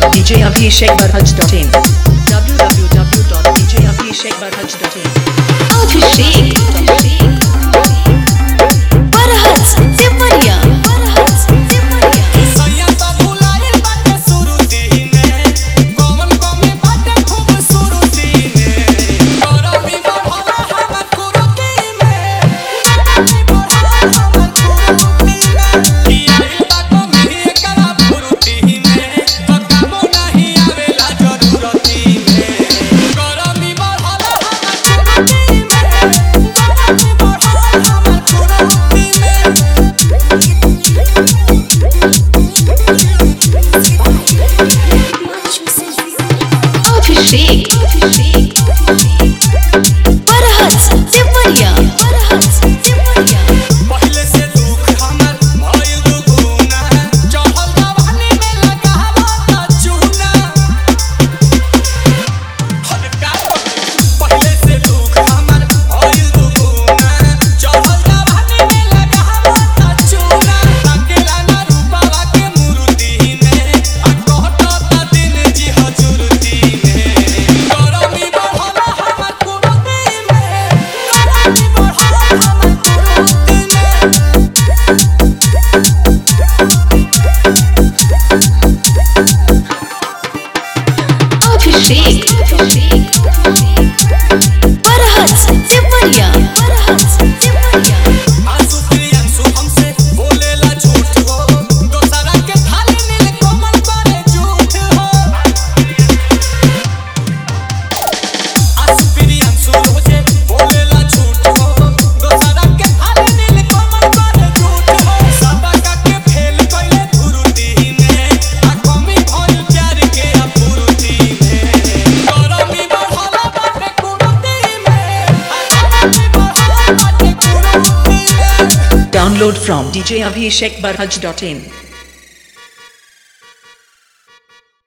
www.djabhishekbarhaj.in www.djabhishekbarhaj.in Abhishek Barhaj Tiwariya सैया तो बुलाए बाटे सुरुती में कौन कमी बाटे खूब सुरुती में गरमी बढ़ला हमर कुरुती में गरमी बढ़ला हमर कुरुती में किया बाको में एकरा फुरुती में तो कामो नहीं आवेला जरूरती में गरमी बढ़ला हमर कुरुती में गरमी बढ़ला हमर कुरुती में Abhishek Barhaj Tiwariya पहले से दुख हमर भइल दुगुना चहल जवानी में लगावा त चूना पहले से दुख हमर भइल दुगुना चहल जवानी में लगावा त चूना अकेला ना रूपावा के मूर्ति में आ कहत त दिन जी हजूरती में गरमी बढ़ला हमर कुरुती में गरमी बढ़ला हमर कुरुती में Abhishek Barhaj Tiwariya आंसू प्रियंसू हमसे बोलेला झूठ हो दोसरा के थाली नील कोमल करे झूठ हो आंसू प्रियंसू रोजे बोलेला झूठ हो दोसरा के थाली नील कोमल करे झूठ हो सबका के फेल कइले धुरुती में आ कमी भइल प्यार के अपुरुती में गरमी बढ़ला बाटे कुरुती में आ गरमी बढ़ला बाटे कुरुती में Download from djabhishekbarhaj.in